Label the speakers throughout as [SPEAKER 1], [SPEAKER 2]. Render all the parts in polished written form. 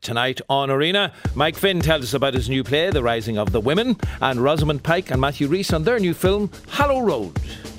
[SPEAKER 1] Tonight on Arena, Mike Finn tells us about his new play, The Rising of the Women, and Rosamund Pike and Matthew Rhys on their new film, Hallow Road.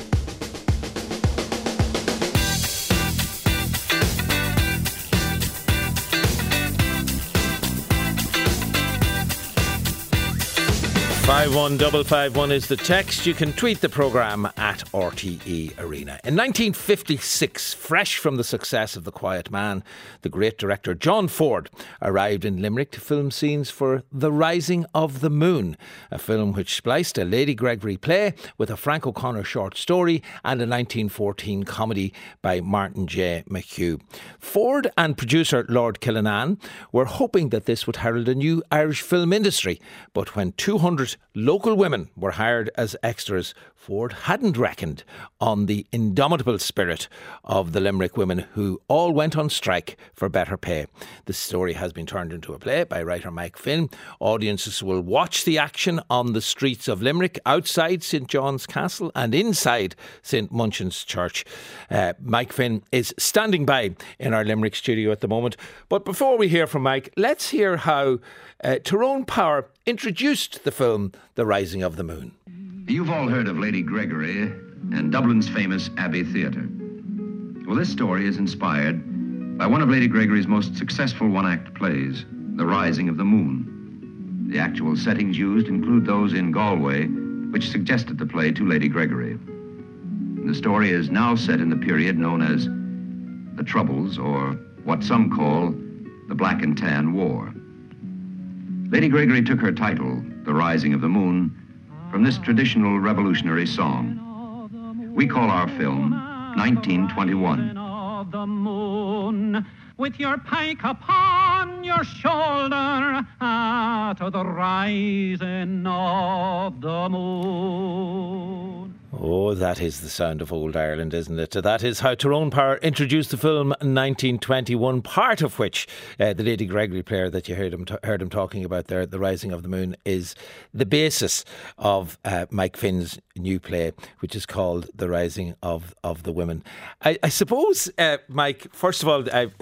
[SPEAKER 1] #51551 is the text. You can tweet the programme at RTE Arena. In 1956, fresh from the success of The Quiet Man, the great director John Ford arrived in Limerick to film scenes for The Rising of the Moon, a film which spliced a Lady Gregory play with a Frank O'Connor short story and a 1914 comedy by Martin J. McHugh. Ford and producer Lord Killinane were hoping that this would herald a new Irish film industry, but when 200 local women were hired as extras, Ford hadn't reckoned on the indomitable spirit of the Limerick women who all went on strike for better pay. The story has been turned into a play by writer Mike Finn. Audiences will watch the action on the streets of Limerick, outside St John's Castle and inside St Munchin's Church. Mike Finn is standing by in our Limerick studio at the moment. But before we hear from Mike, let's hear how Tyrone Power introduced the film The Rising of the Moon.
[SPEAKER 2] You've all heard of Lady Gregory and Dublin's famous Abbey Theatre. Well, this story is inspired by one of Lady Gregory's most successful one-act plays, The Rising of the Moon. The actual settings used include those in Galway, which suggested the play to Lady Gregory. The story is now set in the period known as the Troubles, or what some call the Black and Tan War. Lady Gregory took her title, The Rising of the Moon, from this traditional revolutionary song. We call our film 1921.
[SPEAKER 3] Of the moon, with your pike upon your shoulder, to the rising of the moon.
[SPEAKER 1] Oh, that is the sound of old Ireland, isn't it? That is how Tyrone Power introduced the film 1921, part of which the Lady Gregory player that you heard him talking about there, The Rising of the Moon, is the basis of Mike Finn's new play, which is called The Rising of the Women. I suppose, Mike, first of all,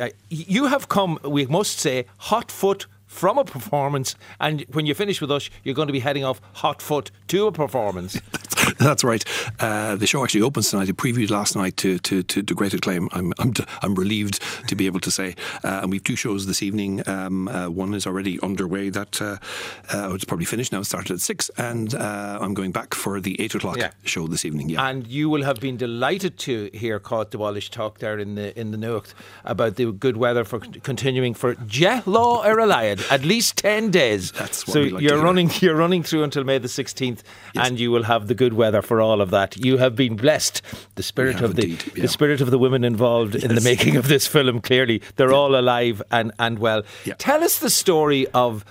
[SPEAKER 1] you have come, we must say, hot foot from a performance, and when you finish with us, you're going to be heading off hot foot to a performance.
[SPEAKER 4] That's right. The show actually opens tonight. It previewed last night to great acclaim. I'm relieved to be able to say. And we've two shows this evening. One is already underway. That it's probably finished now. It started at 6, and I'm going back for the 8 o'clock show this evening. Yeah.
[SPEAKER 1] And you will have been delighted to hear Cát de Wallis talk there in the Nuacht about the good weather for continuing for Law Ereliad, at least 10 days.
[SPEAKER 4] That's what
[SPEAKER 1] so
[SPEAKER 4] we like
[SPEAKER 1] you're running through until May the 16th, yes. And you will have the good weather for all of that. You have been blessed. The spirit of the spirit of the women involved in the making of this film, clearly they're all alive and well. Yeah. Tell us the story of,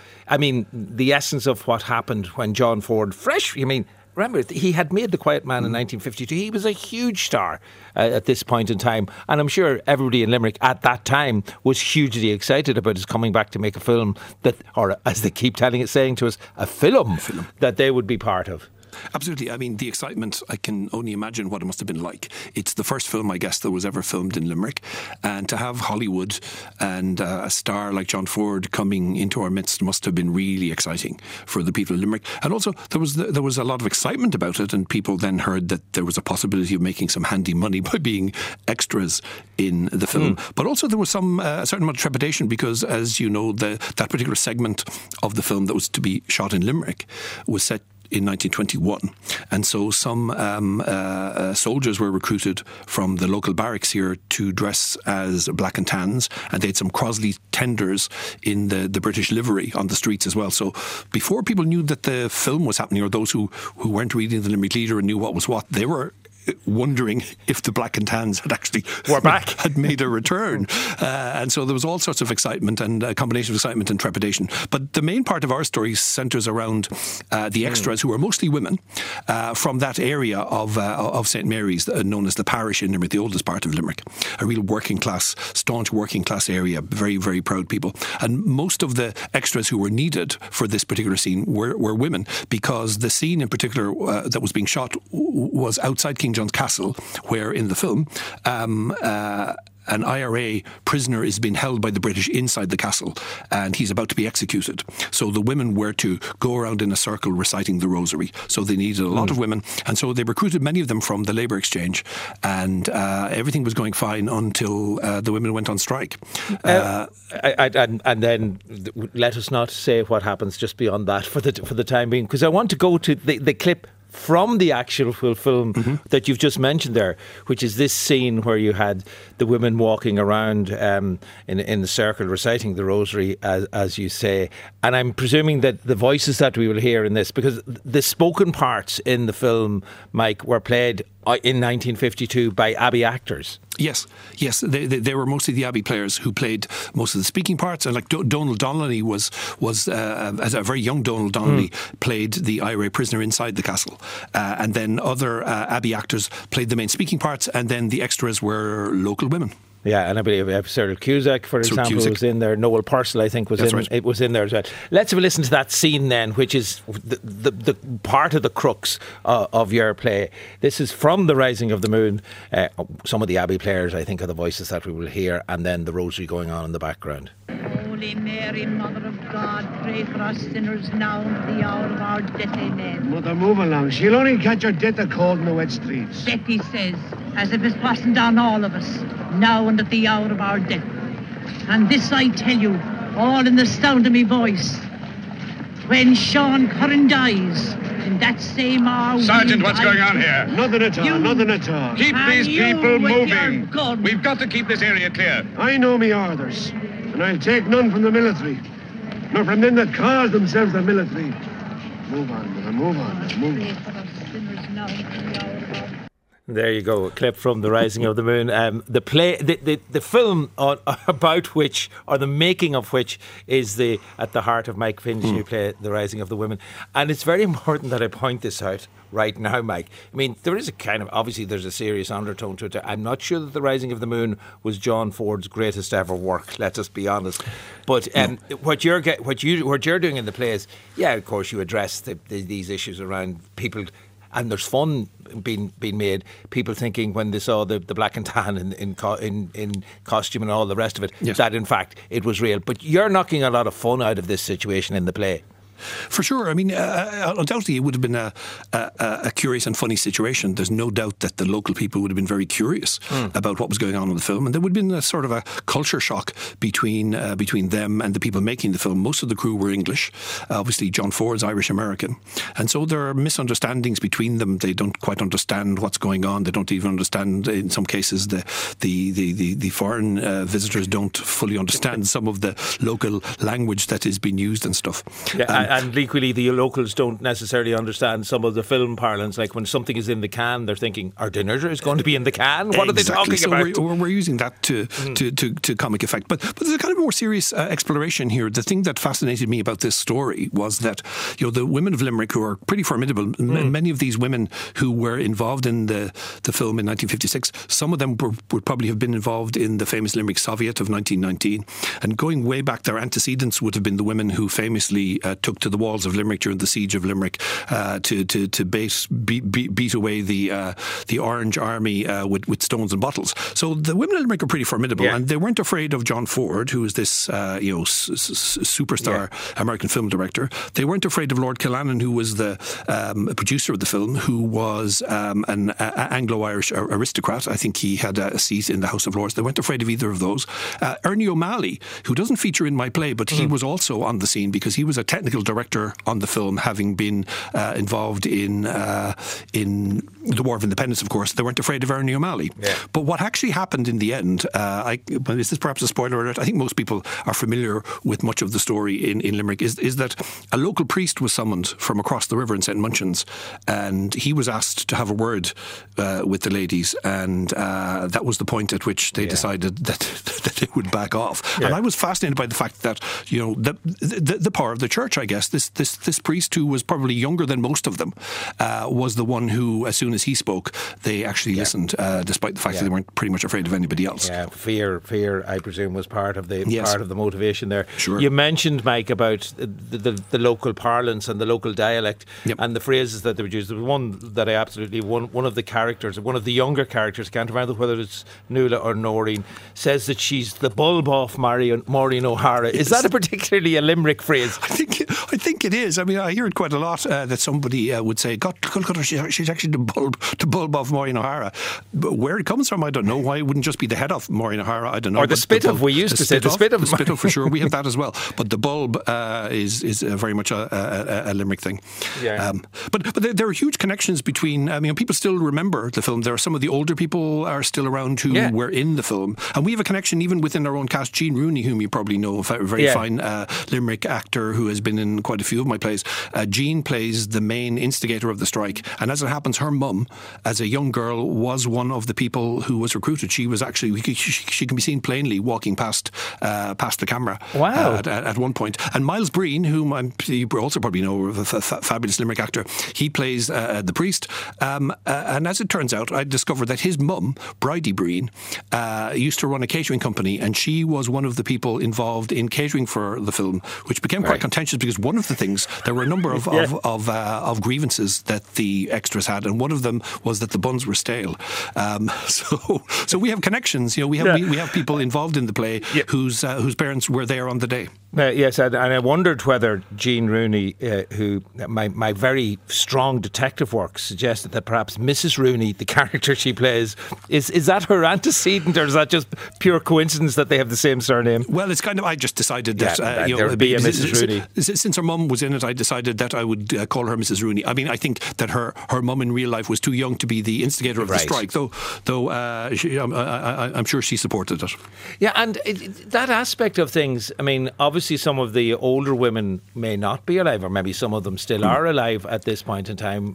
[SPEAKER 1] the essence of what happened when John Ford, remember, he had made The Quiet Man in 1952. He was a huge star at this point in time. And I'm sure everybody in Limerick at that time was hugely excited about his coming back to make a film that, or as they keep saying to us, a film that they would be part of.
[SPEAKER 4] Absolutely. The excitement, I can only imagine what it must have been like. It's the first film, I guess, that was ever filmed in Limerick. And to have Hollywood and a star like John Ford coming into our midst must have been really exciting for the people of Limerick. And also, there was a lot of excitement about it, and people then heard that there was a possibility of making some handy money by being extras in the film. But also there was a certain amount of trepidation because, as you know, that particular segment of the film that was to be shot in Limerick was set in 1921, and so some soldiers were recruited from the local barracks here to dress as black and tans, and they had some Crosley tenders in the British livery on the streets as well. So before people knew that the film was happening, or those who weren't reading the Limerick Leader and knew what was what, they were wondering if the Black and Tans had made a return. And so there was all sorts of excitement, and a combination of excitement and trepidation. But the main part of our story centres around the extras, who are mostly women, from that area of St Mary's, known as the parish in Limerick, the oldest part of Limerick. A real staunch working class area, very, very proud people. And most of the extras who were needed for this particular scene were women, because the scene in particular that was being shot was outside King John's Castle, where in the film an IRA prisoner is being held by the British inside the castle, and he's about to be executed. So the women were to go around in a circle reciting the rosary. So they needed a lot of women, and so they recruited many of them from the labour exchange, and everything was going fine until the women went on strike.
[SPEAKER 1] And then let us not say what happens just beyond that for the time being, because I want to go to the clip from the actual film that you've just mentioned there, which is this scene where you had the women walking around in the circle reciting the rosary, as you say. And I'm presuming that the voices that we will hear in this, because the spoken parts in the film, Mike, were played in 1952 by Abbey actors.
[SPEAKER 4] Yes. They were mostly the Abbey players who played most of the speaking parts. And like Donald Donnelly was as a very young Donald Donnelly, played the IRA prisoner inside the castle. And then other Abbey actors played the main speaking parts, and then the extras were local women.
[SPEAKER 1] Yeah, and I believe Cyril Cusack, for example, was in there. Noel Purcell, I think, was in there as well. Let's have a listen to that scene then, which is the part of the crux of your play. This is from The Rising of the Moon. Some of the Abbey players, I think, are the voices that we will hear, and then the rosary going on in the background.
[SPEAKER 5] Holy Mary, Mother of God, pray for us sinners now and at the hour of our death. Amen.
[SPEAKER 6] Mother, move along. She'll only catch her death of cold in the wet streets.
[SPEAKER 5] Betty says, as if it wasn't on all of us, now and at the hour of our death. And this I tell you, all in the sound of me voice. When Sean Curran dies, in that same hour...
[SPEAKER 7] Sergeant, what's going on here?
[SPEAKER 6] Nothing at all, nothing at all.
[SPEAKER 7] Keep these people moving. We've got to keep this area clear.
[SPEAKER 6] I know me orders, and I'll take none from the military, nor from them that call themselves the military. Move on, mother, move on, move on.
[SPEAKER 5] Pray for us sinners now and at the hour of our death.
[SPEAKER 1] There you go, a clip from The Rising of the Moon. The play, the film about which, or the making of which, is at the heart of Mike Finn's new play, The Rising of the Women. And it's very important that I point this out right now, Mike. I mean, there is a kind of, obviously there's a serious undertone to it. I'm not sure that The Rising of the Moon was John Ford's greatest ever work, let us be honest. But what you're doing in the play is, yeah, of course you address these issues around people. And there's fun being made. People thinking when they saw the black and tan in costume and all the rest of it, that in fact it was real. But you're knocking a lot of fun out of this situation in the play.
[SPEAKER 4] For sure. I mean, undoubtedly it would have been a curious and funny situation. There's no doubt that the local people would have been very curious about what was going on in the film, and there would have been a sort of a culture shock between them and the people making the film. Most of the crew were English. Obviously, John Ford's Irish-American, and so there are misunderstandings between them. They don't quite understand what's going on. They don't even understand, in some cases, the foreign visitors don't fully understand some of the local language that is being used and stuff.
[SPEAKER 1] Yeah, and equally, the locals don't necessarily understand some of the film parlance. Like when something is in the can, they're thinking, "Our dinner is going to be in the can." What are they talking about?
[SPEAKER 4] We're using that to comic effect. But there's a kind of more serious exploration here. The thing that fascinated me about this story was that, you know, the women of Limerick, who are pretty formidable, many of these women who were involved in the film in 1956, some of them would probably have been involved in the famous Limerick Soviet of 1919. And going way back, their antecedents would have been the women who famously took to the walls of Limerick during the siege of Limerick to beat away the Orange Army with stones and bottles. So the women of Limerick are pretty formidable, and they weren't afraid of John Ford, who is this superstar American film director. They weren't afraid of Lord Killannon, who was the producer of the film, who was an Anglo-Irish aristocrat. I think he had a seat in the House of Lords. They weren't afraid of either of those. Ernie O'Malley, who doesn't feature in my play, but he was also on the scene because he was a technical director on the film, having been involved in the War of Independence, of course. They weren't afraid of Ernie O'Malley. Yeah. But what actually happened in the end, this is perhaps a spoiler alert, I think most people are familiar with much of the story in Limerick, is that a local priest was summoned from across the river in St. Munchins, and he was asked to have a word with the ladies, and that was the point at which they decided that they would back off. Yeah. And I was fascinated by the fact that, you know, the power of the church, I guess, guess. This priest, who was probably younger than most of them, was the one who, as soon as he spoke, they actually listened, despite the fact that they weren't pretty much afraid of anybody else.
[SPEAKER 1] Yeah, fear, I presume, was part of the motivation there.
[SPEAKER 4] Sure.
[SPEAKER 1] You mentioned, Mike, about the local parlance and the local dialect and the phrases that they would use. There was one that I absolutely, one of the characters, one of the younger characters, can't remember whether it's Nuala or Noreen, says that she's the bulb off Maureen O'Hara. Is that a particularly a Limerick phrase?
[SPEAKER 4] I think it is. I mean, I hear it quite a lot that somebody would say, God, she's actually the bulb off Maureen O'Hara. But where it comes from, I don't know. Why it wouldn't just be the head of Maureen O'Hara? I don't know.
[SPEAKER 1] Or the spit of, we used to say the spit of.
[SPEAKER 4] The spit of, for sure. We have that as well. But the bulb is very much a Limerick thing.
[SPEAKER 1] Yeah.
[SPEAKER 4] But there are huge connections between, people still remember the film. There are some of the older people are still around who were in the film. And we have a connection even within our own cast. Jean Rooney, whom you probably know, a very fine Limerick actor who has been in quite a few of my plays. Jean plays the main instigator of the strike. And as it happens, her mum, as a young girl, was one of the people who was recruited. She was actually, she can be seen plainly walking past the camera.
[SPEAKER 1] Wow.
[SPEAKER 4] At one point. And Miles Breen, whom you also probably know, a fabulous Limerick actor, he plays the priest. And as it turns out, I discovered that his mum, Bridie Breen, used to run a catering company, and she was one of the people involved in catering for the film, which became quite contentious because one of the things, there were a number of grievances that the extras had, and one of them was that the buns were stale. So we have connections. We have people involved in the play whose parents were there on the day.
[SPEAKER 1] Yes, and I wondered whether Jean Rooney, who my very strong detective work suggested that perhaps Mrs. Rooney, the character she plays, is that her antecedent, or is that just pure coincidence that they have the same surname?
[SPEAKER 4] Well, it's kind of, I just decided that
[SPEAKER 1] there would be a Mrs. Rooney.
[SPEAKER 4] Since her mum was in it, I decided that I would call her Mrs. Rooney. I mean, I think that her mum in real life was too young to be the instigator of the strike, though I'm sure she supported it.
[SPEAKER 1] Yeah, and that aspect of things, I mean, obviously some of the older women may not be alive, or maybe some of them still are alive at this point in time.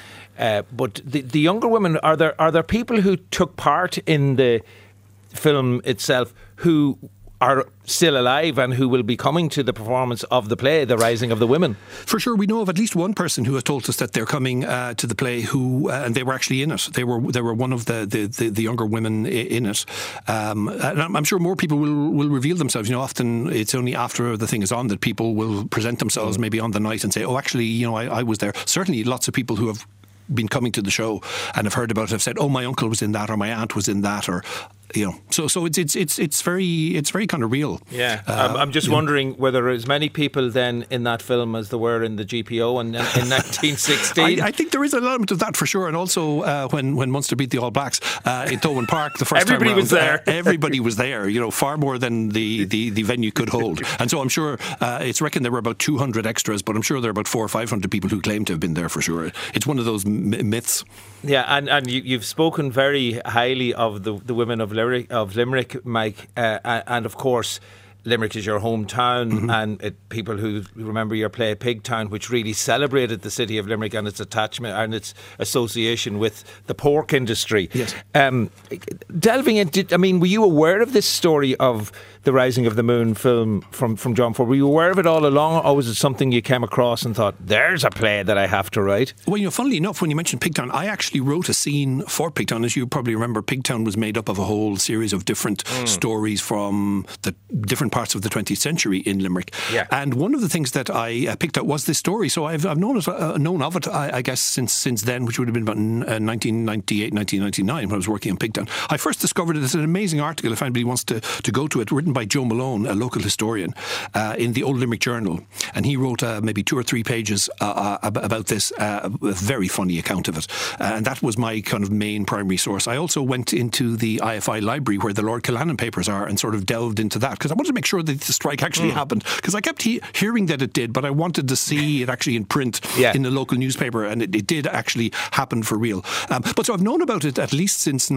[SPEAKER 1] But the younger women, are there people who took part in the film itself who are still alive and who will be coming to the performance of the play, The Rising of the Women?
[SPEAKER 4] For sure, we know of at least one person who has told us that they're coming to the play, who and they were actually in it. They were one of the younger women in it. And I'm sure more people will reveal themselves. Often it's only after the thing is on that people will present themselves, maybe on the night, and say, "Oh, actually, I was there." Certainly, lots of people who have been coming to the show and have heard about it have said, "Oh, my uncle was in that," or "My aunt was in that," or so it's very kind of real.
[SPEAKER 1] Yeah, I'm just wondering whether there's many people then in that film as there were in the GPO in 1916.
[SPEAKER 4] I think there is an element of that for sure, and also when Munster beat the All Blacks in Thomond Park the first time
[SPEAKER 1] everybody was there.
[SPEAKER 4] Everybody was there. Far more than the venue could hold, and so I'm sure it's reckoned there were about 200 extras, but I'm sure there are about 400 or 500 people who claim to have been there for sure. It's one of those myths.
[SPEAKER 1] Yeah, and you've spoken very highly of the women of Limerick, Mike, and of course Limerick is your hometown, and people who remember your play Pigtown, which really celebrated the city of Limerick and its attachment and its association with the pork industry.
[SPEAKER 4] Yes.
[SPEAKER 1] Delving into, were you aware of this story of the Rising of the Moon film from John Ford? Were you aware of it all along, or was it something you came across and thought, there's a play that I have to write?
[SPEAKER 4] Well, funnily enough, when you mentioned Pigtown, I actually wrote a scene for Pigtown. As you probably remember, Pigtown was made up of a whole series of different stories from the different parts of the 20th century in Limerick.
[SPEAKER 1] Yeah.
[SPEAKER 4] And one of the things that I picked out was this story. So I've known of it, I guess, since then, which would have been about 1998, 1999, when I was working on Pigtown. I first discovered it as an amazing article, if anybody wants to go to it, written by Joe Malone, a local historian, in the Old Limerick Journal. And he wrote maybe 2 or 3 pages about this, a very funny account of it. And that was my kind of main primary source. I also went into the IFI library where the Lord Killannon papers are and sort of delved into that, because I wanted to make sure that the strike actually happened, because I kept hearing that it did, but I wanted to see it actually in print in the local newspaper, and it did actually happen for real. But so I've known about it at least since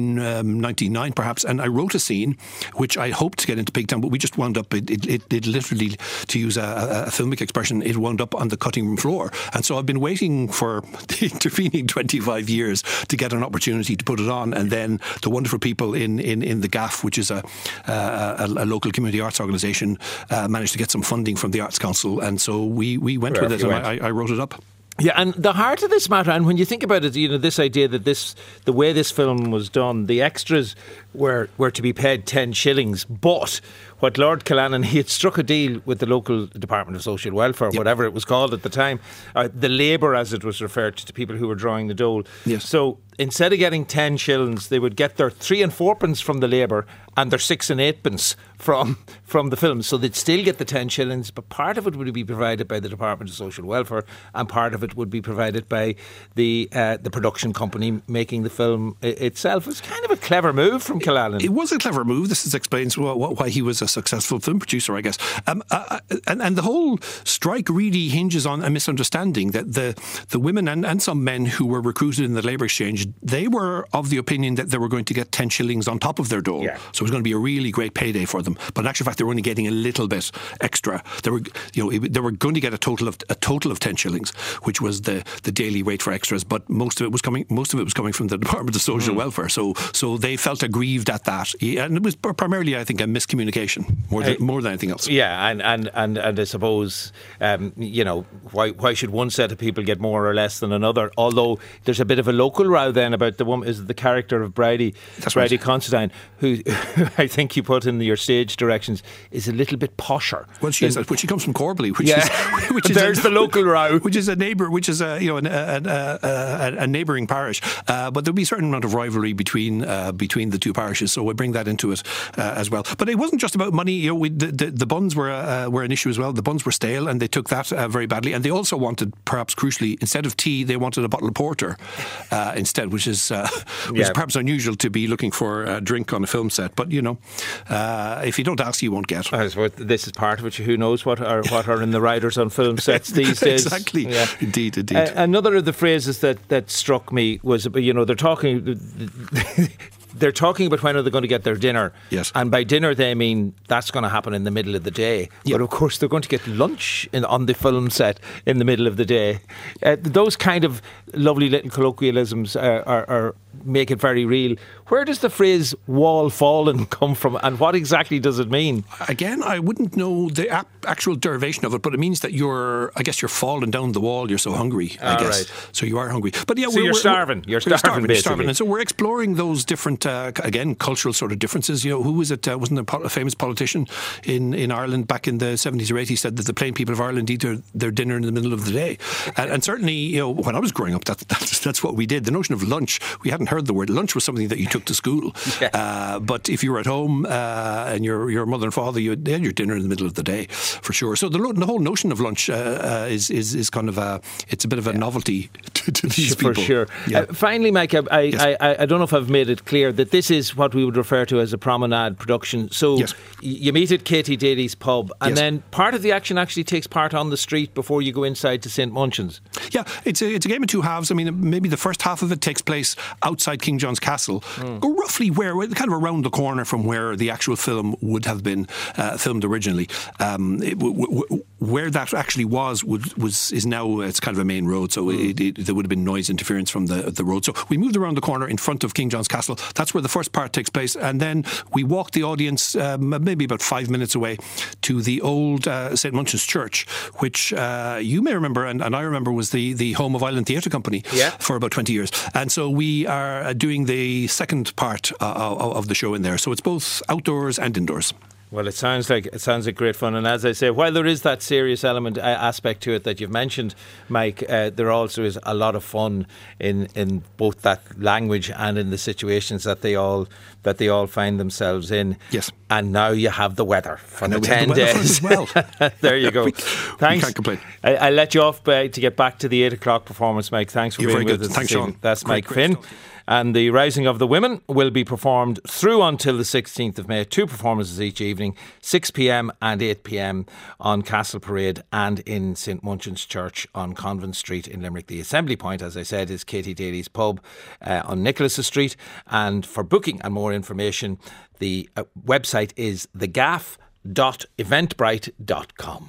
[SPEAKER 4] 1999 perhaps, and I wrote a scene which I hoped to get into Pigtown, but we just wound up, it literally, to use a filmic expression, it wound up on the cutting room floor. And so I've been waiting for the intervening 25 years to get an opportunity to put it on, and then the wonderful people in the Gaff, which is a local community the arts organisation managed to get some funding from the Arts Council, and so we went with it, and I wrote it up.
[SPEAKER 1] Yeah, and the heart of this matter, and when you think about it, this idea that the way this film was done, the extras were to be paid 10 shillings, but what Lord Killannon, he had struck a deal with the local Department of Social Welfare, whatever it was called at the time, the labour as it was referred to people who were drawing the dole.
[SPEAKER 4] Yes.
[SPEAKER 1] So instead of getting 10 shillings, they would get their 3 and 4 pence from the labour and their 6 and 8 pence from the film. So they'd still get the 10 shillings, but part of it would be provided by the Department of Social Welfare and part of it would be provided by the production company making the film itself. It was kind of a clever move from Killannon.
[SPEAKER 4] It was a clever move. This explains why he was a successful film producer, I guess. And the whole strike really hinges on a misunderstanding that the women and some men who were recruited in the labour exchange, they were of the opinion that they were going to get 10 shillings on top of their dole. Yeah. So it was going to be a really great payday for them. But in actual fact, they were only getting a little bit extra. They were going to get a total of 10 shillings, which was the daily rate for extras. But most of it was coming from the Department of Social Welfare. So they felt aggrieved at that, and it was primarily, I think, a miscommunication more than anything else.
[SPEAKER 1] Yeah, and I suppose why should one set of people get more or less than another? Although there's a bit of a local row then about the woman, is the character of Bridie Considine, who I think you put in your stage directions is a little bit posher.
[SPEAKER 4] Well, she is, but she comes from Corbally, which is
[SPEAKER 1] there's the local row,
[SPEAKER 4] which is a neighbouring parish. But there'll be a certain amount of rivalry between the two parishes, so we bring that into it as well. But it wasn't just about money. The buns were an issue as well. The buns were stale, and they took that very badly. And they also wanted, perhaps crucially, instead of tea, they wanted a bottle of porter instead, which is perhaps unusual to be looking for a drink on a film set. But if you don't ask, you won't get.
[SPEAKER 1] I suppose this is part of it. Who knows what are in the riders on film sets these days?
[SPEAKER 4] Exactly. Yeah. Indeed.
[SPEAKER 1] Another of the phrases that struck me was, they're talking about when are they going to get their dinner.
[SPEAKER 4] Yes.
[SPEAKER 1] And by dinner they mean that's going to happen in the middle of the day. Yep. But of course they're going to get lunch on the film set in the middle of the day. Those kind of lovely little colloquialisms are make it very real. Where does the phrase wall fallen come from, and what exactly does it mean?
[SPEAKER 4] Again, I wouldn't know the actual derivation of it, but it means that you're falling down the wall, you're so hungry, I guess. Right. So you are hungry. But yeah,
[SPEAKER 1] so you're starving. You're starving, basically.
[SPEAKER 4] And so we're exploring those different, again, cultural sort of differences. Who was it? Wasn't a famous politician in Ireland back in the 70s or 80s said that the plain people of Ireland eat their dinner in the middle of the day. And certainly, when I was growing up, that's what we did. The notion of lunch, we hadn't heard the word. Lunch was something that you took to school. Yeah. But if you were at home and your mother and father, they had your dinner in the middle of the day, for sure. So the whole notion of lunch is kind of it's a bit of a novelty to these people.
[SPEAKER 1] For sure. Yeah. Finally, Mike, I don't know if I've made it clear that this is what we would refer to as a promenade production. So you meet at Katie Daly's pub, and then part of the action actually takes part on the street before you go inside to St. Munchin's.
[SPEAKER 4] Yeah, it's a game of two halves. I mean, maybe the first half of it takes place outside King John's Castle, roughly kind of around the corner from where the actual film would have been filmed originally. Where that actually is now, it's kind of a main road, so there would have been noise interference from the road. So we moved around the corner in front of King John's Castle. That's where the first part takes place, and then we walked the audience maybe about 5 minutes away to the old St. Munchin's Church, which you may remember, and I remember, was the home of Island Theatre Company for about 20 years. And so we are doing the second part of the show in there. So it's both outdoors and indoors.
[SPEAKER 1] Well, it sounds like great fun, and as I say, while there is that serious aspect to it that you've mentioned, Mike, there also is a lot of fun in both that language and in the situations that they all find themselves in.
[SPEAKER 4] Yes.
[SPEAKER 1] And now you have the weather for the 10 days
[SPEAKER 4] as well.
[SPEAKER 1] There you go. Thanks.
[SPEAKER 4] We can't complain.
[SPEAKER 1] I'll let you off to get back to the 8 o'clock performance, Mike. Thanks for being with us.
[SPEAKER 4] Thanks, Sean.
[SPEAKER 1] That's Mike Finn. And the Rising of the Women will be performed through until the 16th of May. 2 performances each evening, 6 p.m. and 8 p.m. on Castle Parade and in St. Munchin's Church on Convent Street in Limerick. The assembly point, as I said, is Katie Daly's pub on Nicholas Street. And for booking and more information, the website is thegaff.eventbrite.com.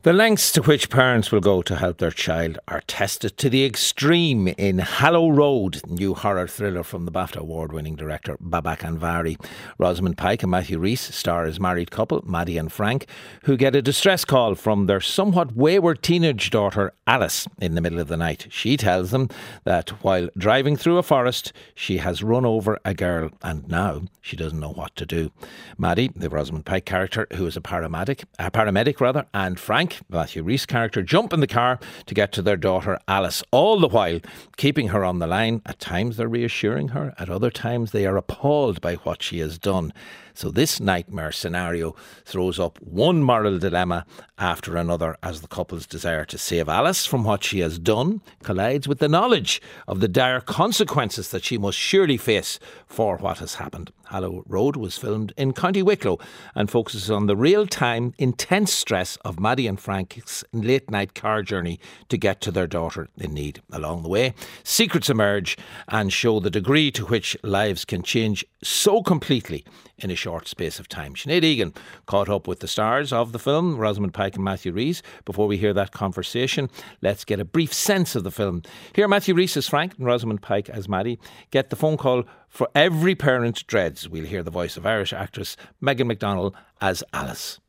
[SPEAKER 1] The lengths to which parents will go to help their child are tested to the extreme in Hallow Road, new horror thriller from the BAFTA award-winning director Babak Anvari. Rosamund Pike and Matthew Rhys star as married couple Maddie and Frank, who get a distress call from their somewhat wayward teenage daughter Alice in the middle of the night. She tells them that while driving through a forest, she has run over a girl and now she doesn't know what to do. Maddie, the Rosamund Pike character, who is a paramedic, and Frank, Matthew Rhys' character, jump in the car to get to their daughter Alice, all the while keeping her on the line. At times they're reassuring her, at other times they are appalled by what she has done. So this nightmare scenario throws up one moral dilemma after another as the couple's desire to save Alice from what she has done collides with the knowledge of the dire consequences that she must surely face for what has happened. Hallow Road was filmed in County Wicklow and focuses on the real-time, intense stress of Maddie and Frank's late-night car journey to get to their daughter in need. Along the way, secrets emerge and show the degree to which lives can change so completely in a short space of time. Sinead Egan caught up with the stars of the film, Rosamund Pike and Matthew Rhys. Before we hear that conversation, let's get a brief sense of the film. Here, Matthew Rhys as Frank and Rosamund Pike as Maddie get the phone call for every parent dreads. We'll hear the voice of Irish actress Megan McDonnell as Alice.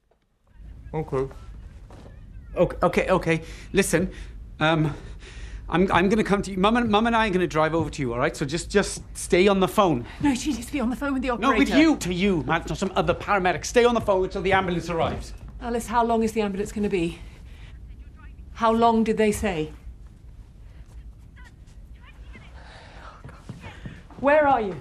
[SPEAKER 8] Okay. Listen, I'm going to come to you. Mum and I are going to drive over to you, all right? So just stay on the phone.
[SPEAKER 9] No, she needs to be on the phone with the operator.
[SPEAKER 8] No, with you. To you, not some other paramedic. Stay on the phone until the ambulance arrives.
[SPEAKER 9] Alice, how long is the ambulance going to be? How long did they say? Where are you?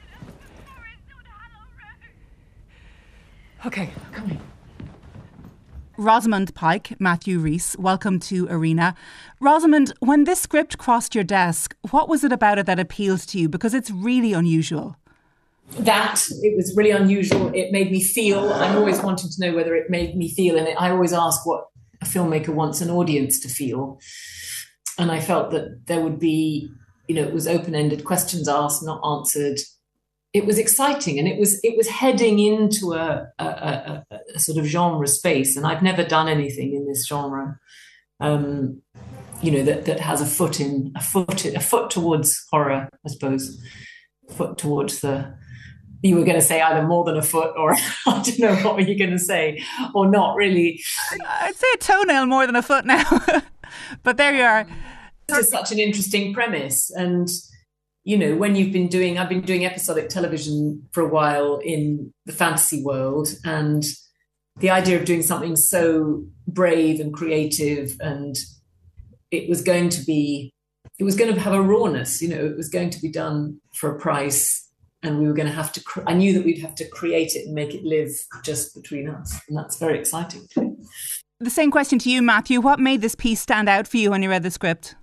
[SPEAKER 9] Okay, come in.
[SPEAKER 10] Rosamund Pike, Matthew Rhys, welcome to Arena. Rosamund, when this script crossed your desk, what was it about it that appealed to you? Because it's really unusual.
[SPEAKER 11] It was really unusual. It made me feel, I'm always wanting to know whether it made me feel, and I always ask what a filmmaker wants an audience to feel. And I felt that there would be, it was open-ended, questions asked, not answered. It was exciting, and it was heading into a sort of genre space, and I've never done anything in this genre, that has a foot towards horror, I suppose, foot towards the. You were going to say either more than a foot, or I don't know, what were you going to say, or not really?
[SPEAKER 10] I'd say a toenail more than a foot now, but there you are.
[SPEAKER 11] It's such an interesting premise, and. When I've been doing episodic television for a while in the fantasy world, and the idea of doing something so brave and creative, and it was going to have a rawness, it was going to be done for a price, and we were going to have to, I knew that we'd have to create it and make it live just between us. And that's very exciting.
[SPEAKER 10] The same question to you, Matthew. What made this piece stand out for you when you read the script?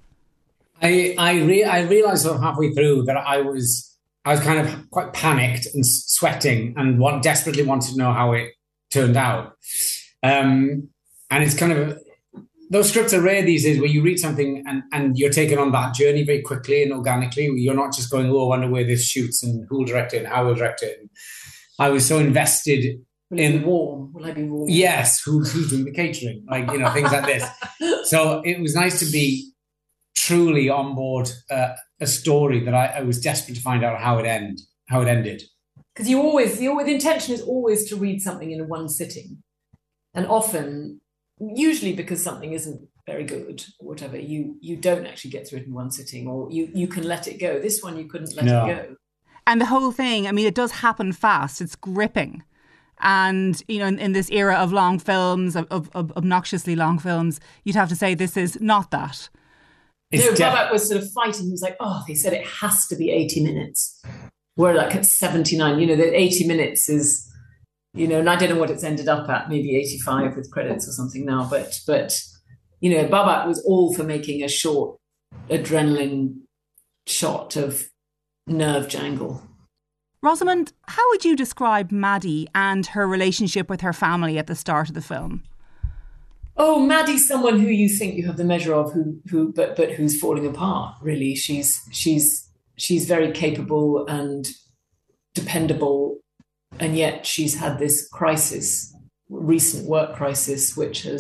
[SPEAKER 12] I realised sort of halfway through that I was kind of quite panicked and sweating and desperately wanted to know how it turned out. And it's kind of, those scripts are rare these days where you read something and you're taken on that journey very quickly and organically. You're not just going, I wonder where this shoots and who'll direct it and how we'll direct it. And I was so invested
[SPEAKER 11] Will it be warm? Will I be warm?
[SPEAKER 12] Yes, who's doing the catering? Things like this. So it was nice to be truly on board a story that I was desperate to find out how it ended.
[SPEAKER 11] Because the intention is always to read something in one sitting, and often, usually because something isn't very good or whatever, you don't actually get through it in one sitting, or you can let it go. This one you couldn't let it go.
[SPEAKER 10] And the whole thing, it does happen fast. It's gripping. And, in this era of long films, of obnoxiously long films, you'd have to say this is not that.
[SPEAKER 11] Babak was sort of fighting. He was like, they said it has to be 80 minutes. We're like at 79, that 80 minutes is, and I don't know what it's ended up at, maybe 85 with credits or something now. But Babak was all for making a short adrenaline shot of nerve jangle.
[SPEAKER 10] Rosamund, how would you describe Maddie and her relationship with her family at the start of the film?
[SPEAKER 11] Oh, Maddie's someone who you think you have the measure of, but who's falling apart. Really, she's very capable and dependable, and yet she's had this crisis, recent work crisis, which has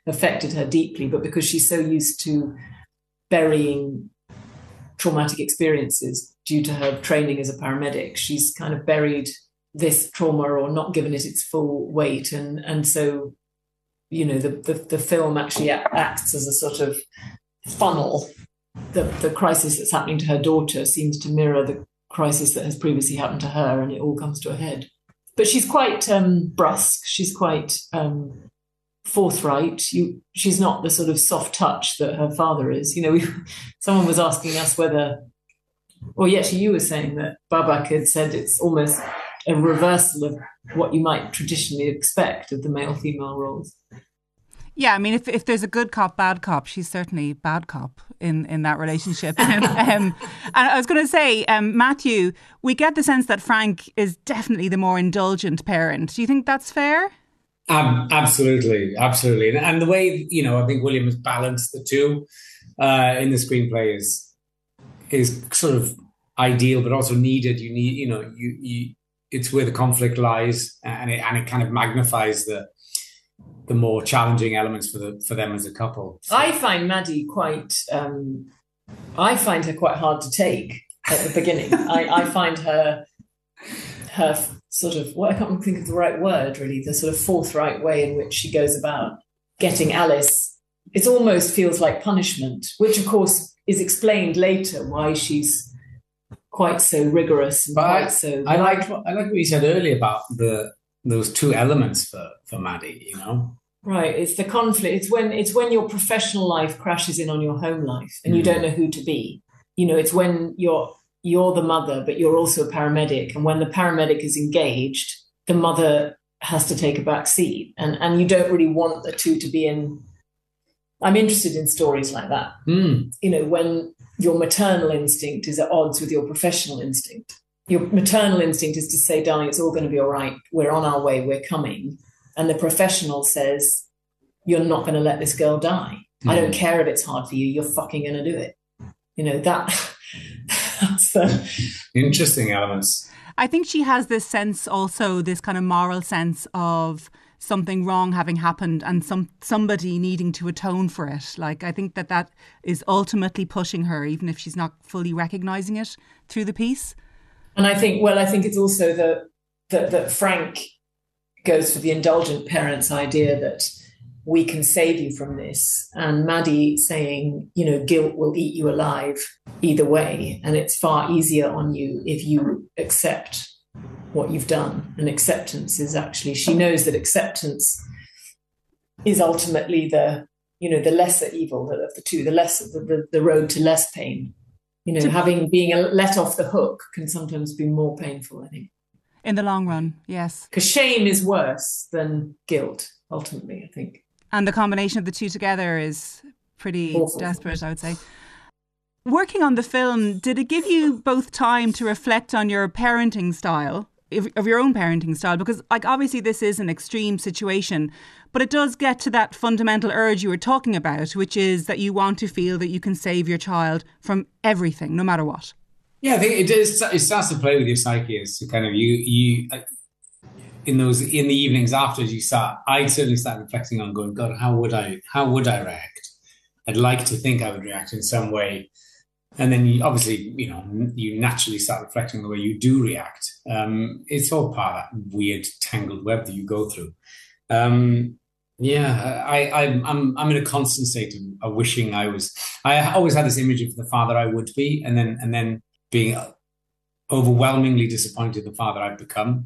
[SPEAKER 11] affected her deeply, but because she's so used to burying traumatic experiences due to her training as a paramedic, she's kind of buried this trauma or not given it its full weight. And so, you know, the film actually acts as a sort of funnel. The crisis that's happening to her daughter seems to mirror the crisis that has previously happened to her, and it all comes to a head. But she's quite brusque. She's quite forthright. She's not the sort of soft touch that her father is. You know, someone was asking us whether, well, actually you were saying that Babak had said it's almost a reversal of what you might traditionally expect of the male-female roles.
[SPEAKER 10] Yeah, I mean, if there's a good cop, bad cop, she's certainly bad cop in that relationship. And I was going to say, Matthew, we get the sense that Frank is definitely the more indulgent parent. Do you think that's fair?
[SPEAKER 12] Absolutely. And the way, you know, I think William has balanced the two in the screenplay is sort of ideal, but also needed. You need, you know, it's where the conflict lies, and it kind of magnifies the more challenging elements for them as a couple. So.
[SPEAKER 11] I find Maddie quite hard to take at the beginning. I find her sort of, well, I can't think of the right word really, the sort of forthright way in which she goes about getting Alice. It almost feels like punishment, which of course is explained later why she's quite so rigorous. And
[SPEAKER 12] I like what you said earlier about those two elements for Maddie, you know?
[SPEAKER 11] Right, it's the conflict. It's when your professional life crashes in on your home life and you don't know who to be. You know, it's when you're the mother, but you're also a paramedic. And when the paramedic is engaged, the mother has to take a back seat. And you don't really want the two to be in. I'm interested in stories like that. You know, when your maternal instinct is at odds with your professional instinct. Your maternal instinct is to say, darling, it's all going to be all right. We're on our way. We're coming. And the professional says, you're not going to let this girl die. I don't care if it's hard for you. You're fucking going to do it. You know, that's
[SPEAKER 12] interesting elements.
[SPEAKER 10] I think she has this sense also, this kind of moral sense of something wrong having happened and somebody needing to atone for it. Like, I think that is ultimately pushing her, even if she's not fully recognising it through the piece.
[SPEAKER 11] And I think it's also that Frank goes for the indulgent parents' idea that we can save you from this. And Maddie saying, you know, guilt will eat you alive either way. And it's far easier on you if you accept what you've done. And acceptance is actually, she knows that acceptance is ultimately the lesser evil of the two, the road to less pain. You know, being let off the hook can sometimes be more painful, I think.
[SPEAKER 10] In the long run, yes.
[SPEAKER 11] Because shame is worse than guilt, ultimately, I think.
[SPEAKER 10] And the combination of the two together is pretty desperate, I would say. Working on the film, did it give you both time to reflect on your parenting style, of your own parenting style? Because, like, obviously this is an extreme situation, but it does get to that fundamental urge you were talking about, which is that you want to feel that you can save your child from everything, no matter what.
[SPEAKER 12] Yeah, I think it starts to play with your psyche as to kind of you in the evenings after I certainly start reflecting on going, God, how would I react? I'd like to think I would react in some way. And then you naturally start reflecting the way you do react. It's all part of that weird tangled web that you go through. I'm in a constant state of wishing I always had this image of the father I would be, and then being overwhelmingly disappointed in the father I've become.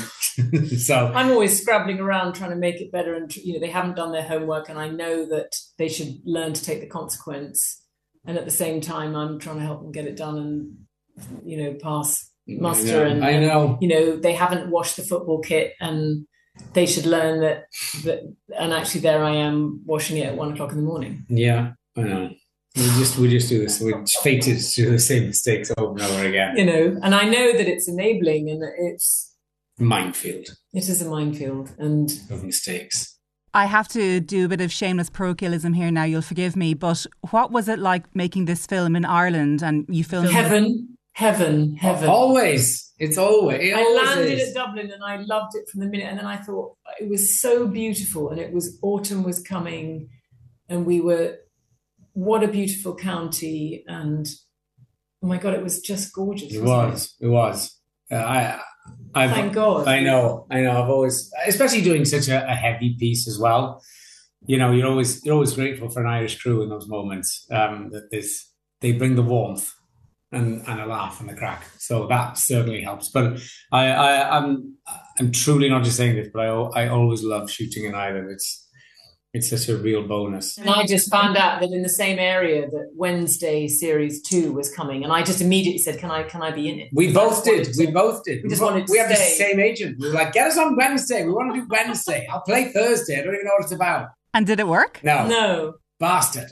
[SPEAKER 12] So
[SPEAKER 11] I'm always scrabbling around trying to make it better, and they haven't done their homework, and I know that they should learn to take the consequence. And at the same time, I'm trying to help them get it done and pass muster.
[SPEAKER 12] I know.
[SPEAKER 11] They haven't washed the football kit, and they should learn that. And actually, there I am washing it at 1 o'clock in the morning.
[SPEAKER 12] Yeah, I know. We just do this. We're fated to do the same mistakes over and over again.
[SPEAKER 11] And I know that it's enabling and that it's
[SPEAKER 12] minefield.
[SPEAKER 11] It is a minefield and
[SPEAKER 12] of mistakes.
[SPEAKER 10] I have to do a bit of shameless parochialism here now. You'll forgive me, but what was it like making this film in Ireland? And you filmed
[SPEAKER 11] Heaven. Heaven.
[SPEAKER 12] Always. It always
[SPEAKER 11] landed
[SPEAKER 12] is.
[SPEAKER 11] at Dublin and I loved it from the minute. And then I thought it was so beautiful, and autumn was coming, and what a beautiful county. And oh my God, it was just gorgeous.
[SPEAKER 12] It was.
[SPEAKER 11] Thank God.
[SPEAKER 12] I know. I've always, especially doing such a heavy piece as well. You know, you're always grateful for an Irish crew in those moments. They bring the warmth and a laugh and a crack. So that certainly helps. But I'm truly not just saying this, but I always love shooting in Ireland. It's such a real bonus.
[SPEAKER 11] And I just found out that in the same area that Wednesday Series 2 was coming, and I just immediately said, can I be in it?
[SPEAKER 12] We both did. We just wanted to
[SPEAKER 11] We
[SPEAKER 12] have the same agent. We were like, get us on Wednesday. We want to do Wednesday. I'll play Thursday. I don't even know what it's about.
[SPEAKER 10] And did it work?
[SPEAKER 12] No. Bastard.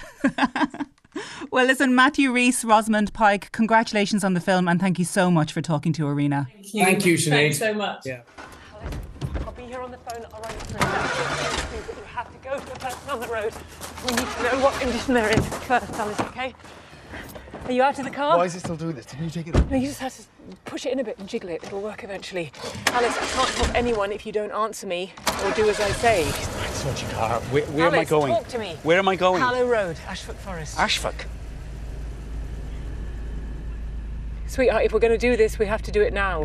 [SPEAKER 10] Well, listen, Matthew Rhys, Rosamund Pike, congratulations on the film, and thank you so much for talking to Arena.
[SPEAKER 12] Thank you, Sinead.
[SPEAKER 11] Thanks so much.
[SPEAKER 12] Yeah.
[SPEAKER 9] I'll be here on the phone. I'll write it down. But you have to go to the person on the road. We need to know what condition they're in first, Alice, okay? Are you out of the car?
[SPEAKER 13] Why is it still doing this? Didn't you take it up?
[SPEAKER 9] No, you just have to push it in a bit and jiggle it. It'll work eventually. Alice, I can't help anyone if you don't answer me or do as I say.
[SPEAKER 13] It's not your car. Where
[SPEAKER 9] Alice,
[SPEAKER 13] am I going?
[SPEAKER 9] Talk to me.
[SPEAKER 13] Where am I going?
[SPEAKER 9] Hallow Road, Ashford Forest.
[SPEAKER 13] Ashford?
[SPEAKER 9] Sweetheart, if we're going to do this, we have to do it now.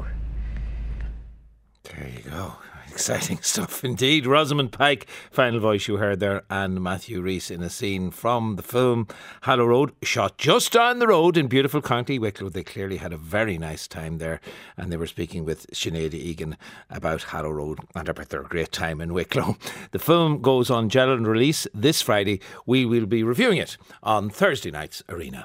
[SPEAKER 1] There you go. Exciting stuff indeed. Rosamund Pike, final voice you heard there, and Matthew Rhys in a scene from the film Hallow Road, shot just down the road in beautiful County Wicklow. They clearly had a very nice time there, and they were speaking with Sinead Egan about Hallow Road and about their great time in Wicklow. The film goes on general release this Friday. We will be reviewing it on Thursday night's Arena.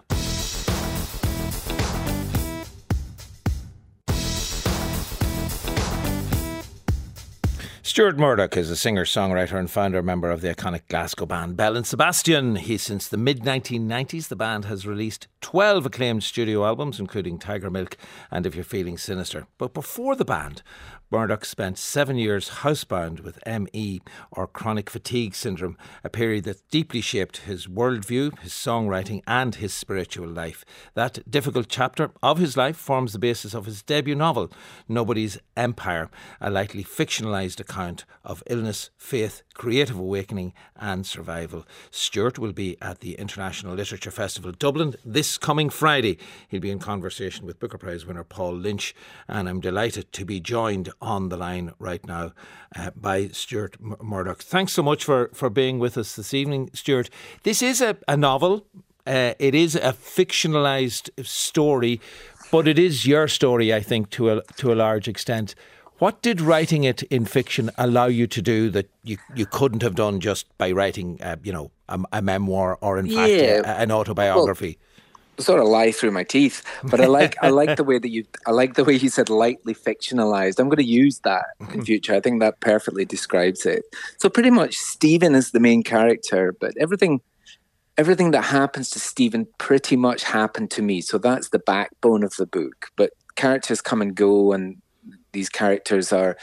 [SPEAKER 1] Stuart Murdoch is a singer, songwriter and founder member of the iconic Glasgow band Belle and Sebastian. Since the mid-1990s, the band has released 12 acclaimed studio albums, including Tiger Milk and If You're Feeling Sinister. But before the band, Murdoch spent 7 years housebound with ME, or chronic fatigue syndrome, a period that deeply shaped his worldview, his songwriting and his spiritual life. That difficult chapter of his life forms the basis of his debut novel, Nobody's Empire, a lightly fictionalised account of illness, faith, creative awakening and survival. Stuart will be at the International Literature Festival Dublin this coming Friday. He'll be in conversation with Booker Prize winner Paul Lynch, and I'm delighted to be joined on the line right now by Stuart Murdoch. Thanks so much for being with us this evening, Stuart. This is a novel. It is a fictionalised story, but it is your story, I think, to a large extent. What did writing it in fiction allow you to do that you couldn't have done just by writing, a memoir or, in fact, an autobiography?
[SPEAKER 14] Well, sort of lie through my teeth, but I like the way you said lightly fictionalized. I'm going to use that in future. I think that perfectly describes it. So pretty much Stephen is the main character, but everything that happens to Stephen pretty much happened to me. So that's the backbone of the book. But characters come and go, and these characters are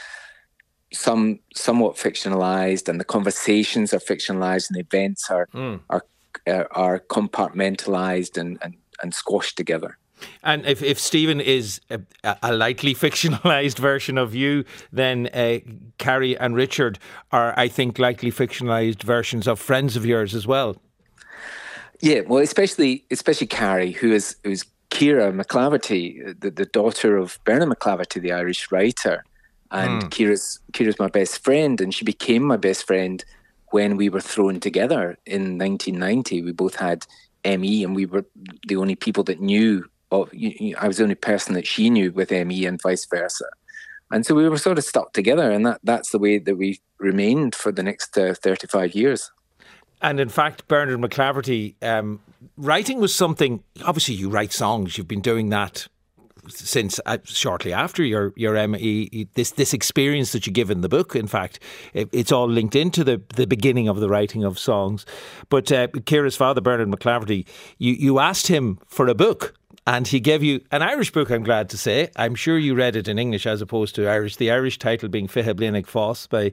[SPEAKER 14] somewhat fictionalized, and the conversations are fictionalized, and the events are compartmentalized and squashed together.
[SPEAKER 1] And if Stephen is a lightly fictionalised version of you, then Carrie and Richard are, I think, lightly fictionalised versions of friends of yours as well.
[SPEAKER 14] Yeah, well, especially Carrie, who's Ciara McClaverty, the daughter of Bernard McClaverty, the Irish writer. And Ciara's my best friend, and she became my best friend when we were thrown together in 1990. We both had ME, and we were the only people that knew I was the only person that she knew with ME, and vice versa. And so we were sort of stuck together, and that's the way that we remained for the next 35 years.
[SPEAKER 1] And in fact, Bernard McClaverty, writing was something, obviously you write songs, you've been doing that since shortly after your ME, this experience that you give in the book. In fact, it's all linked into the beginning of the writing of songs. But Ciara's father, Bernard McClaverty, you asked him for a book, and he gave you an Irish book, I'm glad to say. I'm sure you read it in English as opposed to Irish. The Irish title being Fiche Bliain Fós by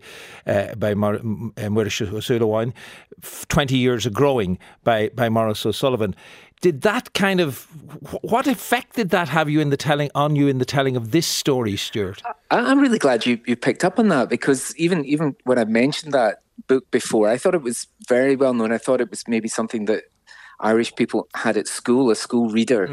[SPEAKER 1] Muireann O'Sullivan, 20 Years of Growing by Maurice O'Sullivan. Did that kind of, what effect did that have you in the telling of this story, Stuart?
[SPEAKER 14] I'm really glad you picked up on that, because even when I mentioned that book before, I thought it was very well known. I thought it was maybe something that Irish people had at school, a school reader.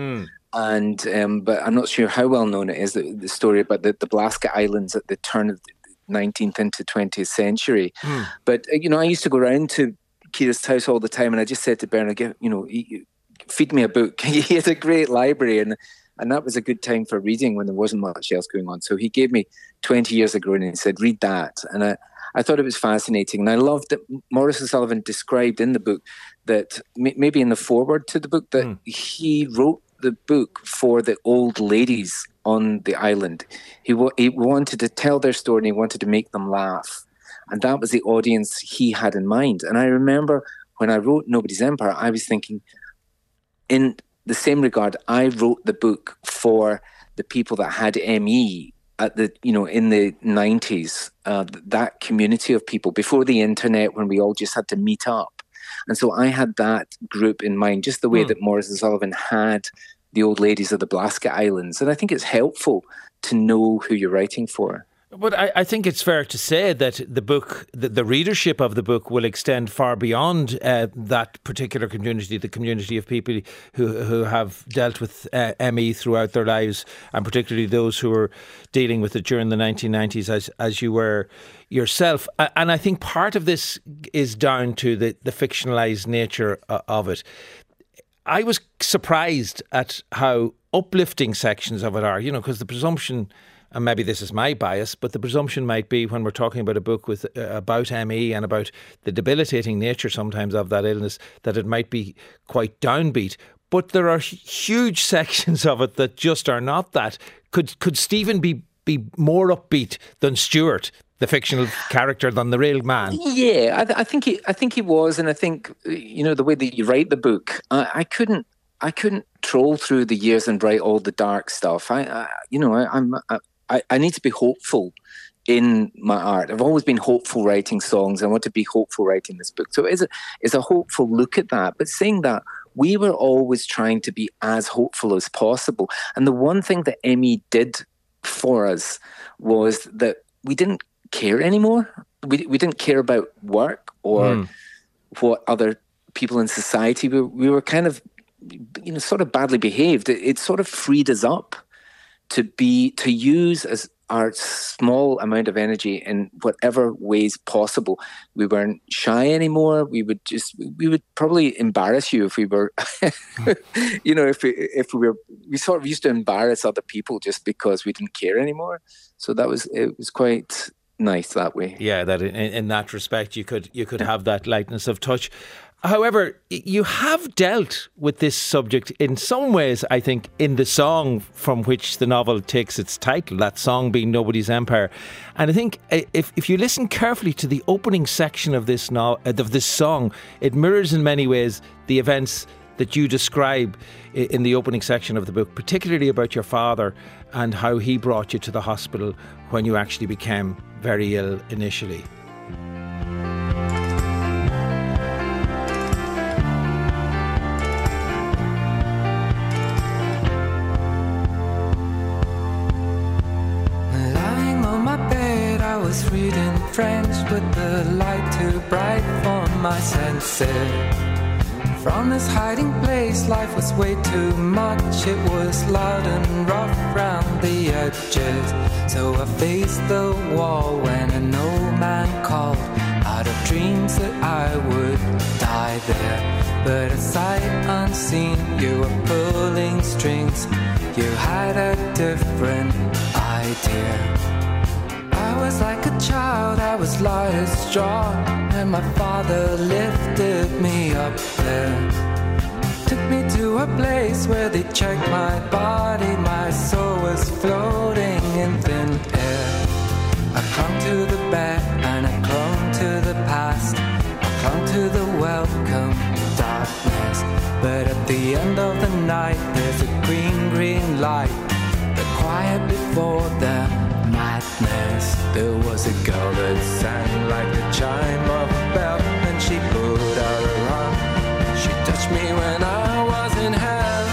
[SPEAKER 14] And but I'm not sure how well known it is, the story about the Blasket Islands at the turn of the 19th into 20th century. But, I used to go around to Ciara's house all the time, and I just said to Bernard, feed me a book. He had a great library, and that was a good time for reading when there wasn't much else going on. So he gave me 20 Years of Growing and he said, read that. And I thought it was fascinating. And I loved that Maurice O'Sullivan described in the book that, maybe in the foreword to the book, that he wrote the book for the old ladies on the island. He wanted to tell their story and he wanted to make them laugh. And that was the audience he had in mind. And I remember when I wrote Nobody's Empire, I was thinking, in the same regard, I wrote the book for the people that had ME at the, in the 90s, that community of people before the internet, when we all just had to meet up. And so I had that group in mind, just the way that Maurice O'Sullivan had the old ladies of the Blasket Islands. And I think it's helpful to know who you're writing for.
[SPEAKER 1] But I think it's fair to say that the book, the readership of the book will extend far beyond that particular community, the community of people who have dealt with ME throughout their lives, and particularly those who were dealing with it during the 1990s, as you were yourself. And I think part of this is down to the fictionalised nature of it. I was surprised at how uplifting sections of it are, because the presumption, and maybe this is my bias, but the presumption might be when we're talking about a book about ME and about the debilitating nature sometimes of that illness, that it might be quite downbeat. But there are huge sections of it that just are not that. Could Stephen be more upbeat than Stuart, the fictional character, than the real man?
[SPEAKER 14] Yeah, I think he was, and I think the way that you write the book, I couldn't troll through the years and write all the dark stuff. I need to be hopeful in my art. I've always been hopeful writing songs. I want to be hopeful writing this book. So it's a hopeful look at that. But saying that, we were always trying to be as hopeful as possible. And the one thing that ME did for us was that we didn't care anymore. We didn't care about work or what other people in society. We were kind of, sort of badly behaved. It sort of freed us up to use as our small amount of energy in whatever ways possible. We weren't shy anymore. We would probably embarrass you if we were, if we sort of used to embarrass other people just because we didn't care anymore. So it was quite nice that way.
[SPEAKER 1] Yeah, that in that respect you could have that lightness of touch. However, you have dealt with this subject in some ways, I think, in the song from which the novel takes its title, that song being Nobody's Empire. And I think if you listen carefully to the opening section of this song, it mirrors in many ways the events that you describe in the opening section of the book, particularly about your father and how he brought you to the hospital when you actually became very ill initially.
[SPEAKER 15] Reading French with the light too bright for my senses. From this hiding place, life was way too much. It was loud and rough round the edges. So I faced the wall when an old man called out of dreams that I would die there. But a sight unseen, you were pulling strings. You had a different idea. I was like a child, I was light as straw, and my father lifted me up there. Took me to a place where they checked my body. My soul was floating in thin air. I clung to the bed and I clung to the past. I clung to the welcome dark. madness. But at the end of the night, there's a green, green light. The quiet before the madness. There was a girl that sang like the chime of a bell, and she put out her arm. She touched me when I was in hell.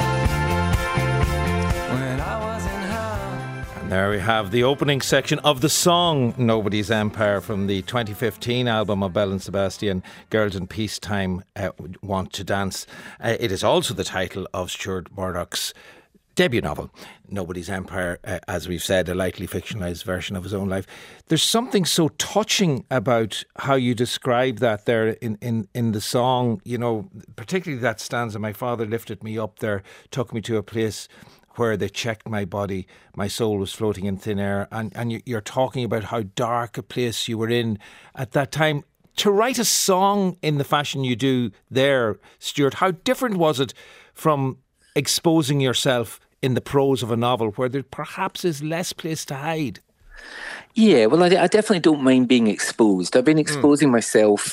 [SPEAKER 15] When I was in hell.
[SPEAKER 1] And there we have the opening section of the song Nobody's Empire from the 2015 album of Belle and Sebastian, Girls in Peacetime Want to Dance. It is also the title of Stuart Murdoch's debut novel, Nobody's Empire, as we've said, a lightly fictionalised version of his own life. There's something so touching about how you describe that there in the song, you know, particularly that stanza, my father lifted me up there, took me to a place where they checked my body, my soul was floating in thin air, and you're talking about how dark a place you were in at that time. To write a song in the fashion you do there, Stuart, how different was it from exposing yourself in the prose of a novel where there perhaps is less place to hide?
[SPEAKER 14] Yeah, well, I definitely don't mind being exposed. I've been exposing myself,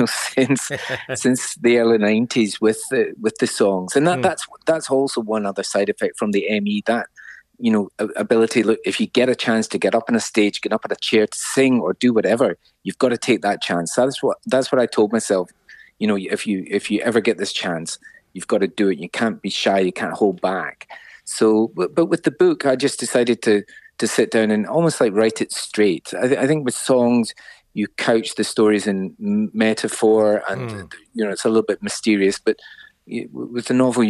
[SPEAKER 14] since the early 90s with the songs, and that's also one other side effect from the ME. That ability. Look, if you get a chance to get up on a stage, get up on a chair to sing or do whatever, you've got to take that chance. That's what I told myself. If you ever get this chance, you've got to do it. You can't be shy. You can't hold back. So, but with the book, I just decided to sit down and almost like write it straight. I think with songs, you couch the stories in metaphor, and it's a little bit mysterious. But with the novel,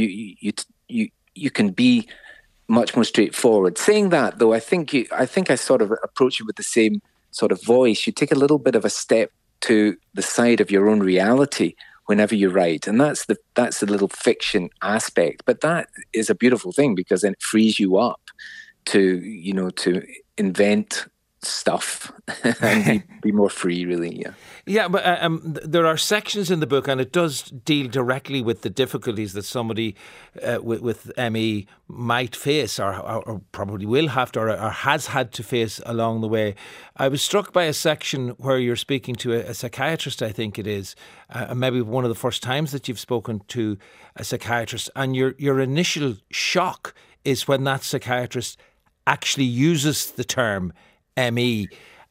[SPEAKER 14] you can be much more straightforward. Saying that, though, I think I sort of approach it with the same sort of voice. You take a little bit of a step to the side of your own reality whenever you write, and that's the little fiction aspect. But that is a beautiful thing, because then it frees you up to invent stuff and be more free, really.
[SPEAKER 1] Yeah, but there are sections in the book, and it does deal directly with the difficulties that somebody with ME might face, or probably will have to, or has had to face along the way. I was struck by a section where you're speaking to a psychiatrist, I think it is, maybe one of the first times that you've spoken to a psychiatrist, and your initial shock is when that psychiatrist actually uses the term ME.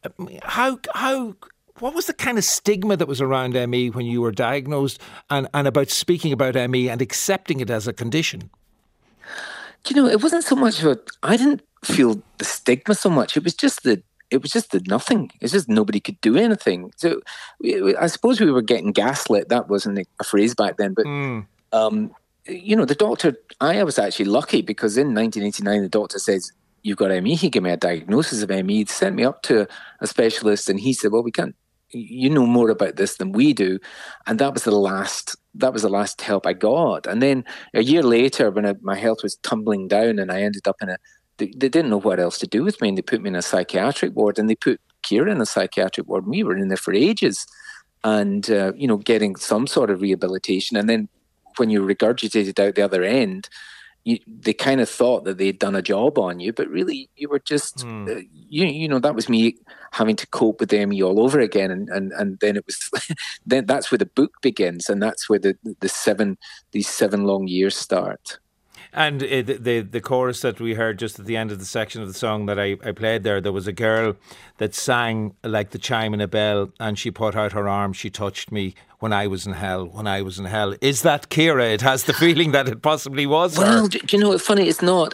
[SPEAKER 1] What was the kind of stigma that was around ME when you were diagnosed, and about speaking about ME and accepting it as a condition?
[SPEAKER 14] It wasn't so much I didn't feel the stigma so much. It was just the nothing. It's just nobody could do anything. So I suppose we were getting gaslit. That wasn't a phrase back then, but the doctor, I was actually lucky, because in 1989 the doctor says, "You've got ME." He gave me a diagnosis of ME. He sent me up to a specialist, and he said, "Well, we can't. You know more about this than we do," and that was the last help I got. And then a year later, when my health was tumbling down, and I ended up they didn't know what else to do with me, and they put me in a psychiatric ward, and they put Ciara in a psychiatric ward. We were in there for ages, and getting some sort of rehabilitation, and then when you regurgitated out the other end, they kind of thought that they'd done a job on you, but really you were just, that was me having to cope with ME all over again. And then it was, then that's where the book begins, and that's where these 7 long years start.
[SPEAKER 1] And the chorus that we heard just at the end of the section of the song that I played there was a girl that sang like the chime in a bell, and she put out her arm, she touched me when I was in hell, when I was in hell. Is that Ciara? It has the feeling that it possibly was her.
[SPEAKER 14] Well, do you know what's funny? It's not.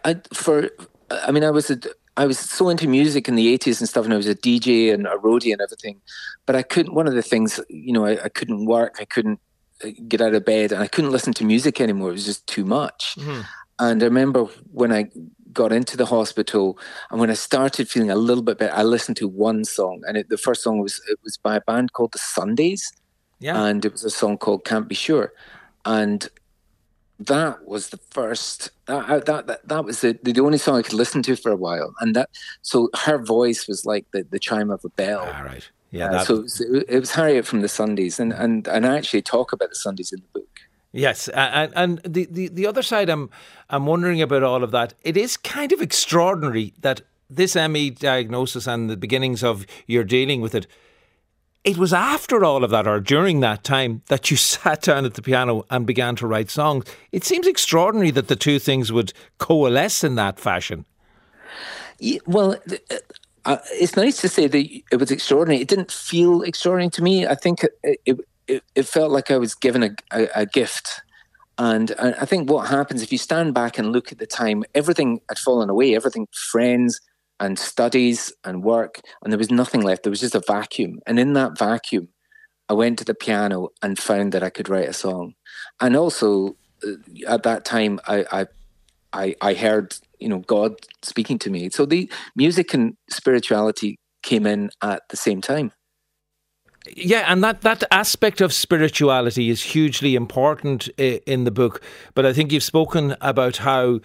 [SPEAKER 14] I was so into music in the 80s and stuff, and I was a DJ and a roadie and everything, but I couldn't, one of the things, I couldn't work, I couldn't get out of bed, and I couldn't listen to music anymore. It was just too much. And I remember when I got into the hospital, and when I started feeling a little bit better, I listened to one song, and the first song was by a band called The Sundays, and it was a song called Can't Be Sure, and that was the first. That was the only song I could listen to for a while, and so her voice was like the chime of a bell.
[SPEAKER 1] All right. Yeah,
[SPEAKER 14] so it was Harriet from the Sundays, and I actually talk about the Sundays in the book.
[SPEAKER 1] Yes, and the other side, I'm wondering about all of that. It is kind of extraordinary that this ME diagnosis and the beginnings of your dealing with it it was after all of that, or during that time, that you sat down at the piano and began to write songs. It seems extraordinary that the two things would coalesce in that fashion.
[SPEAKER 14] Yeah, well, it's nice to say that it was extraordinary. It didn't feel extraordinary to me. I think it felt like I was given a gift. And I think what happens if you stand back and look at the time, everything had fallen away, everything, friends and studies and work, and there was nothing left. There was just a vacuum. And in that vacuum, I went to the piano and found that I could write a song. And also at that time, I heard, God speaking to me. So the music and spirituality came in at the same time.
[SPEAKER 1] Yeah, and that aspect of spirituality is hugely important in the book. But I think you've spoken about how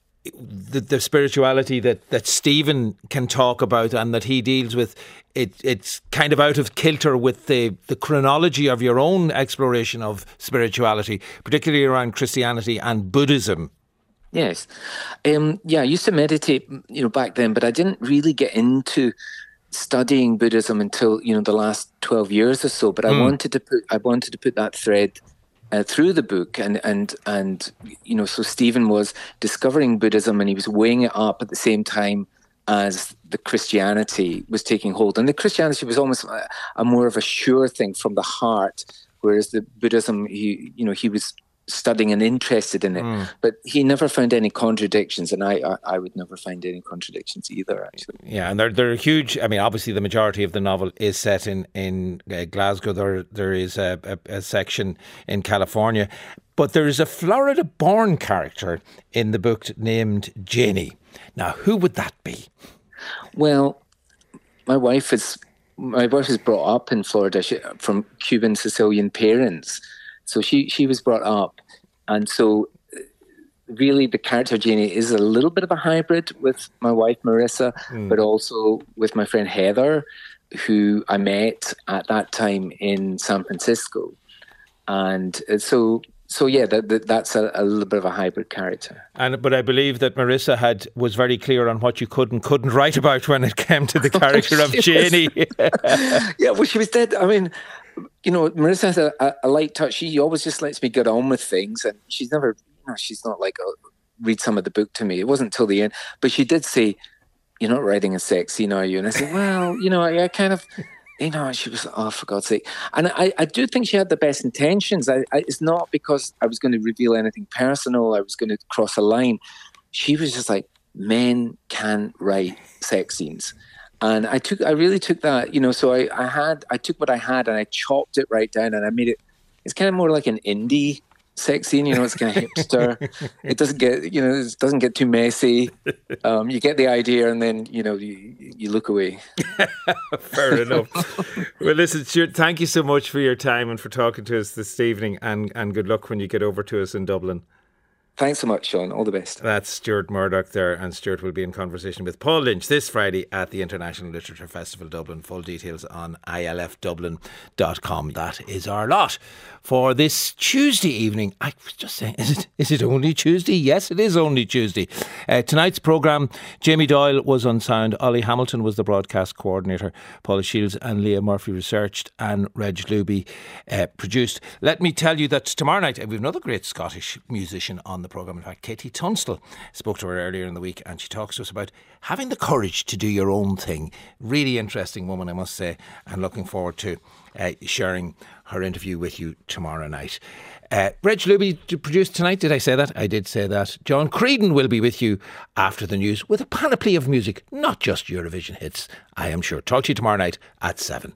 [SPEAKER 1] the spirituality that Stephen can talk about and that he deals with, it's kind of out of kilter with the chronology of your own exploration of spirituality, particularly around Christianity and Buddhism.
[SPEAKER 14] Yes. I used to meditate, back then, but I didn't really get into studying Buddhism until, the last 12 years or so. But I wanted to put that thread through the book, and so Stephen was discovering Buddhism, and he was weighing it up at the same time as the Christianity was taking hold. And the Christianity was almost a more of a sure thing from the heart, whereas the Buddhism, he was studying and interested in it, but he never found any contradictions, and I would never find any contradictions either, actually.
[SPEAKER 1] Yeah, and they're huge. I mean, obviously the majority of the novel is set in Glasgow. There is a section in California, but there is a Florida-born character in the book named Janie. Now, who would that be?
[SPEAKER 14] Well, my wife is brought up in Florida from Cuban Sicilian parents. So she was brought up, and so really the character Janie is a little bit of a hybrid with my wife Marissa, but also with my friend Heather, who I met at that time in San Francisco, and so yeah, that's a little bit of a hybrid character.
[SPEAKER 1] But I believe that Marissa was very clear on what you could and couldn't write about when it came to the character of Janie.
[SPEAKER 14] Yeah, well, she was dead. I mean, Marissa has a light touch. She always just lets me get on with things, and she's never, she's not like, read some of the book to me. It wasn't till the end, but she did say, "You're not writing a sex scene, are you?" And I said, "Well, I kind of." She was, oh, for God's sake. And I do think she had the best intentions. It's not because I was going to reveal anything personal, I was going to cross a line. She was just like, men can write sex scenes. And I really took that, so I took what I had and I chopped it right down, and I made it, it's kind of more like an indie sex scene, it's kind of hipster. It doesn't get, it doesn't get too messy. You get the idea, and then, you look away.
[SPEAKER 1] Fair enough. Well, listen, Stuart, thank you so much for your time and for talking to us this evening, and good luck when you get over to us in Dublin.
[SPEAKER 14] Thanks so much, Sean. All the best.
[SPEAKER 1] That's Stuart Murdoch there, and Stuart will be in conversation with Paul Lynch this Friday at the International Literature Festival Dublin. Full details on ilfdublin.com. That is our lot for this Tuesday evening. I was just saying, is it only Tuesday? Yes, it is only Tuesday. Tonight's programme, Jamie Doyle was on sound, Ollie Hamilton was the broadcast coordinator, Paula Shields and Leah Murphy researched, and Reg Luby produced. Let me tell you that tomorrow night we have another great Scottish musician on the programme. In fact, Katie Tunstall. Spoke to her earlier in the week, and she talks to us about having the courage to do your own thing. Really interesting woman, I must say, and looking forward to sharing her interview with you tomorrow night. Reg Luby produced tonight. Did I say that? I did say that. John Creedon will be with you after the news with a panoply of music, not just Eurovision hits, I am sure. Talk to you tomorrow night at 7.